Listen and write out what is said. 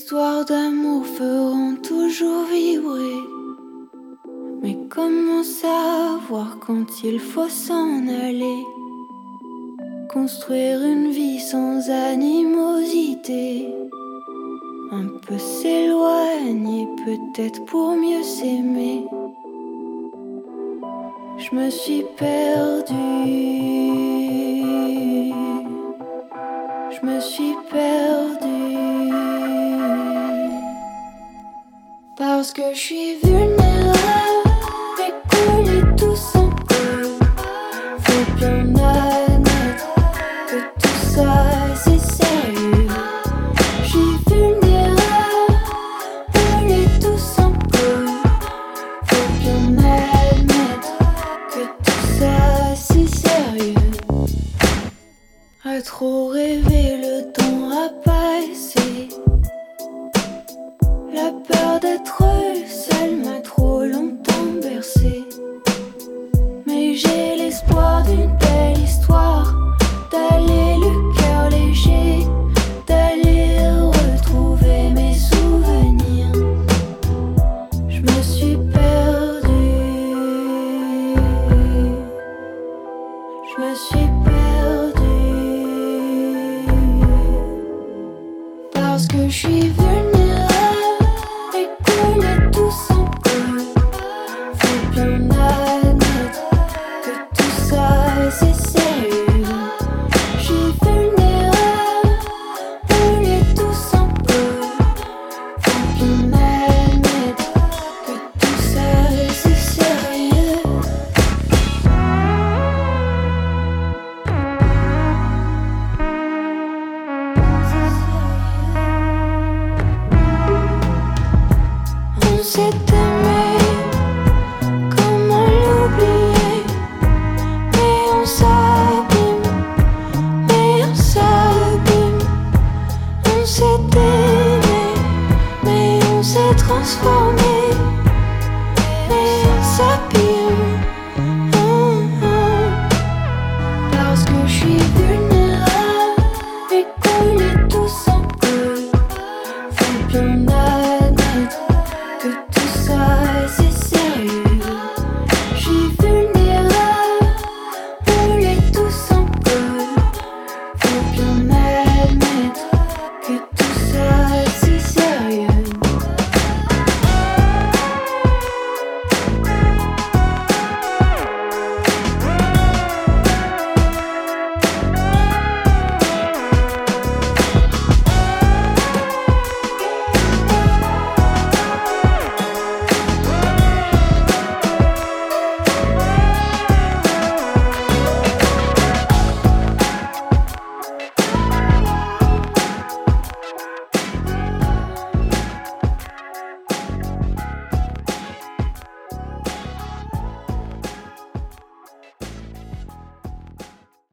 histoires d'amour feront toujours vibrer. Mais comment savoir quand il faut s'en aller? Construire une vie sans animosité, un peu s'éloigner peut-être pour mieux s'aimer. Je me suis perdue, je me suis perdue, parce que je suis vulnérable et qu'on est tous un peu. Faut bien admettre que tout ça c'est sérieux. Je suis vulnérable, on est tous un peu. Faut bien admettre que tout ça c'est sérieux. À trop rêver, le temps a passé. La peur d'être seule m'a trop longtemps bercée. Mais j'ai l'espoir d'une belle histoire, d'aller le cœur léger, d'aller retrouver mes souvenirs. Je me suis perdue, je me suis perdue, parce que je suis vulnérable et qu'on est tous un peu. Faut bien admettre que tout ça c'est sérieux. Je suis vulnérable, on est tous un peu. Faut bien admettre que tout ça c'est sérieux. On s'est aimé, comment l'oublier? Mais on s'abîme, mais on s'abîme. On s'est aimé, mais on s'est transformé, mais on s'abîme.